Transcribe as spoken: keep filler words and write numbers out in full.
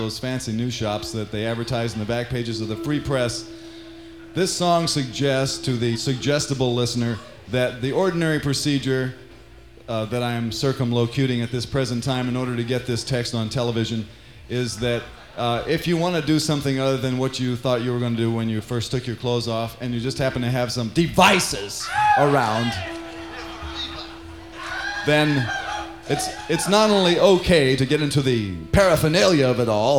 those fancy news shops that they advertise in the back pages of the Free Press. This song suggests to the suggestible listener that the ordinary procedure uh, that I am circumlocuting at this present time in order to get this text on television is that uh, if you want to do something other than what you thought you were going to do when you first took your clothes off, and you just happen to have some devices around, then it's it's not only okay to get into the paraphernalia of it all,